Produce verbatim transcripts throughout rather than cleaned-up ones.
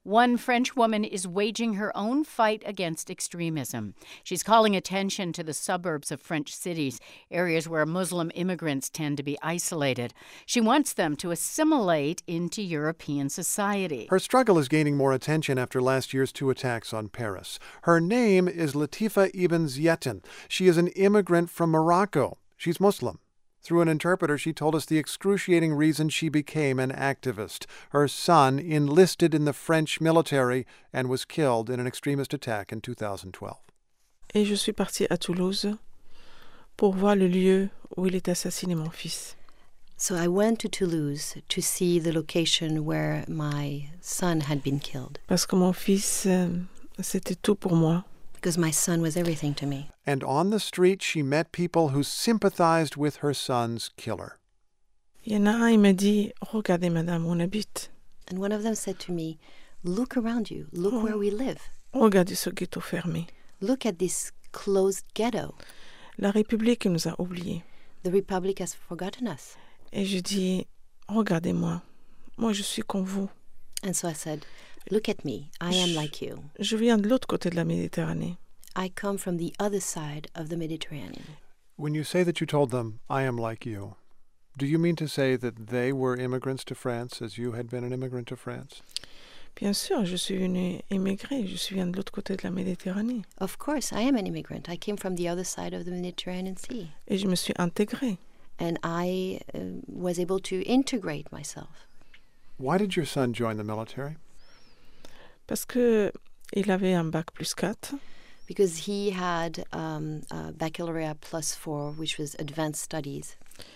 One French woman is waging her own fight against extremism. She's calling attention to the suburbs of French cities, areas where Muslim immigrants tend to be isolated. She wants them to assimilate into European society. Her struggle is gaining more attention after last year's two attacks on Paris. Her name is Latifa Ibn Zietan. She is an immigrant from Morocco. She's Muslim. Through an interpreter, she told us the excruciating reason she became an activist. Her son enlisted in the French military and was killed in an extremist attack in two thousand twelve. Et je suis partie à Toulouse pour voir le lieu où il était assassiné mon fils. So I went to Toulouse to see the location where my son had been killed. Parce que mon fils, euh, c'était tout pour moi. Because my son was everything to me. And on the street, she met people who sympathized with her son's killer. Il y en a un, il m'a dit, regardez madame, on habite. And one of them said to me, look around you, look Oh. where we live. Regardez ce ghetto fermé. Look at this closed ghetto. La République nous a oubliés. The Republic has forgotten us. Et je dis, regardez-moi, moi je suis comme vous. And so I said, look at me, I am like you. Je viens de l'autre côté de la Méditerranée. I come from the other side of the Mediterranean. When you say that you told them, I am like you, do you mean to say that they were immigrants to France as you had been an immigrant to France? Bien sûr, je suis venue émigrer, je suis viens de l'autre côté de la Méditerranée. Of course, I am an immigrant. I came from the other side of the Mediterranean Sea. Et je me suis intégrée. And I uh, was able to integrate myself. Why did your son join the military? Parce que il avait un bac plus quatre. Because he had um, a baccalaureate plus four, which was advanced studies.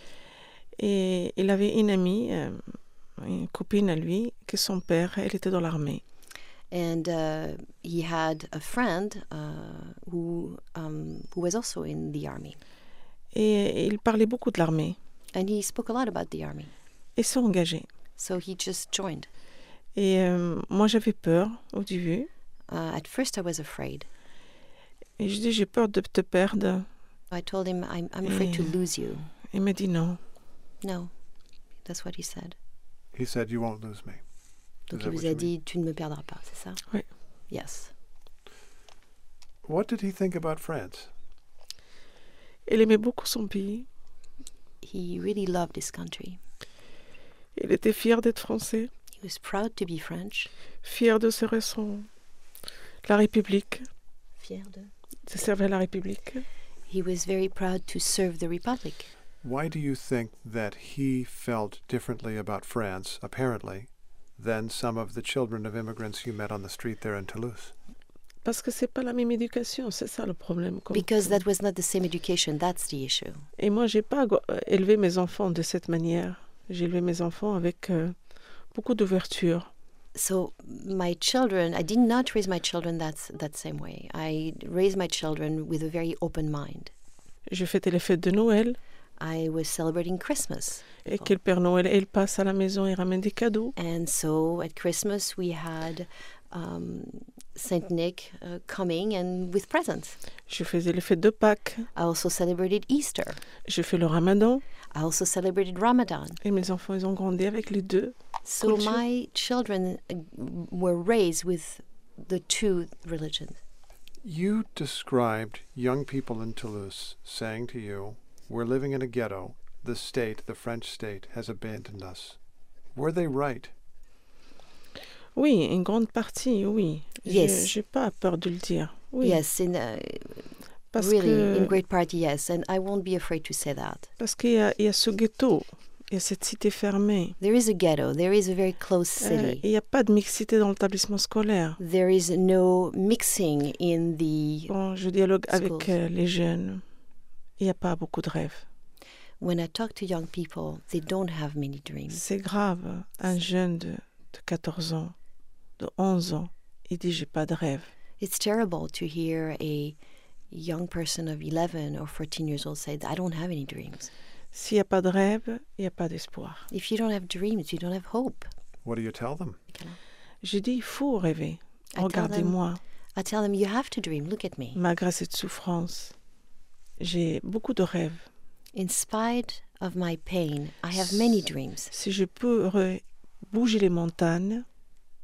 Et il avait une amie, euh, une copine à lui, que son père, elle était dans l'armée. And uh, he had a friend uh, who, um, who was also in the army. Et il parlait beaucoup de l'armée. And he spoke a lot about the army. Et s'est engagé. So he just joined. Et euh, moi, j'avais peur au début. Uh, at first I was afraid. Et je dis, j'ai peur de te perdre. I told him, I'm, I'm afraid to lose you. Il m'a dit non. No, that's what he said. He said, you won't lose me. Donc Is il that vous what a you dit, tu ne me perdras pas, c'est ça? Oui. Yes. What did he think about France? Il aimait beaucoup son pays. He really loved his country. Il était fier d'être français. He was proud to be French. Fier de servir son... la République. Fier de... De servir la République. He was very proud to serve the Republic. Why do you think that he felt differently about France, apparently, than some of the children of immigrants you met on the street there in Toulouse? Parce que c'est pas la même éducation, c'est ça le problème. Comme Because that was not the same education, that's the issue. Et moi, j'ai pas go- élevé mes enfants de cette manière. J'ai élevé mes enfants avec euh, beaucoup d'ouverture. So my children, I did not raise my children that, that same way. I raised my children with a very open mind. Je fêtais les fêtes de Noël. I was celebrating Christmas. Et que le Père Noël, il passe à la maison et ramène des cadeaux. And so at Christmas we had um, Saint Nick uh, coming and with presents. Je faisais les fêtes de Pâques. I also celebrated Easter. Je fais le Ramadan. I also celebrated Ramadan. Et mes enfants, ils ont grandi avec les deux. So cultures. my children uh, were raised with the two religions. You described young people in Toulouse saying to you, we're living in a ghetto. The state, the French state, has abandoned us. Were they right? Oui, une grande partie, oui. Yes. Je n'ai pas peur de le dire. Oui. Yes, in uh, Parce really, que, in great part, yes, and I won't be afraid to say that. parce qu'il y a, il y a ce ghetto, il y a cette cité fermée. There is a ghetto. There is a very close Euh, city. il n'y a pas de mixité dans l'établissement scolaire. There is no mixing in the... Quand je dialogue avec Schools. euh, les jeunes, il n'y a pas beaucoup de rêves. When I talk to young people, they don't have many dreams. C'est grave, un jeune de, de quatorze ans, de onze ans, il dit j'ai pas de rêve. It's terrible to hear a young person of eleven or fourteen years old say, I don't have any dreams. S'il n'y a pas de rêve, il n'y a pas d'espoir. If you don't have dreams, you don't have hope. What do you tell them? Je dis il faut rêver. I tell them- Regardez-moi, I tell them, you have to dream. Look at me. malgré cette souffrance, j'ai beaucoup de rêves. In spite of my pain, I have many dreams. Si je peux re- bouger les montagnes,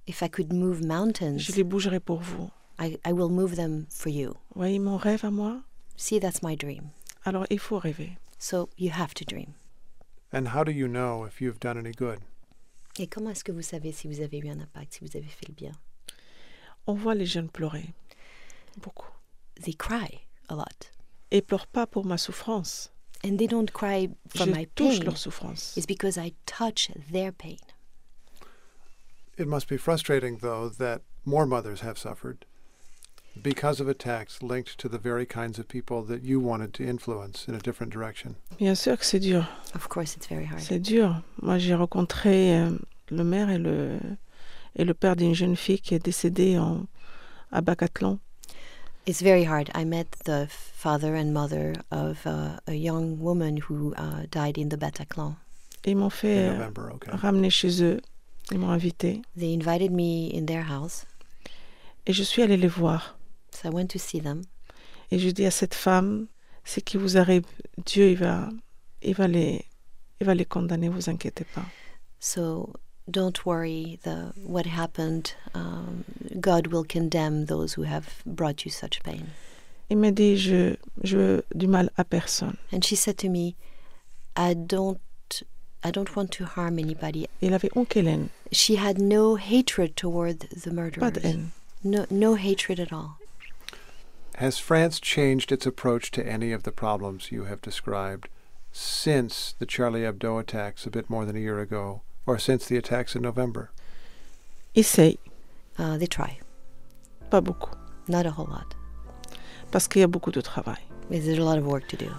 If I could move mountains, je les bougerai pour vous. I, I will move them for you. Voyez mon rêve à moi? See, that's my dream. Alors il faut rêver. So you have to dream. And how do you know if you've done any good? Et comment est-ce que vous savez si vous avez eu un impact, si vous avez fait le bien? On voit les jeunes pleurer. Beaucoup. They cry a lot. Et ils pleurent pas pour ma souffrance. And they don't cry for Je my touche pain. leur souffrance. It's because I touch their pain. It must be frustrating, though, that more mothers have suffered because of attacks linked to the very kinds of people that you wanted to influence in a different direction. Bien sûr que c'est dur. Of course, it's very hard. C'est dur. Moi, j'ai rencontré euh, le maire et le, et le père d'une jeune fille qui est décédée en, à Bacathlon. It's very hard. I met the father and mother of uh, a young woman who uh, died in the Bataclan. Et ils m'ont fait In euh, November, okay. ramener chez eux. Ils m'ont invité. They invited me in their house, Et je suis allée les voir. so I went to see them. Et je dis à cette femme, ce qui vous arrive, Dieu, il va, il va, les, il va les condamner, vous inquiétez pas. So don't worry. The what happened, um, God will condemn those who have brought you such pain. Il m'a dit, je, je veux du mal à personne. And she said to me, I don't, I don't want to harm anybody. Il avait aucune haine, She had no hatred toward the murderers. pas de haine. No, no hatred at all. Has France changed its approach to any of the problems you have described since the Charlie Hebdo attacks a bit more than a year ago, or since the attacks in November? Essaye, Uh, they try, pas beaucoup, not a whole lot. parce qu'il y a beaucoup de travail. There's a lot of work to do.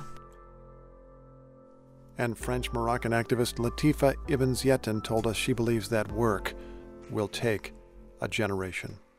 And French-Moroccan activist Latifa Ibn Zieten told us she believes that work will take a generation.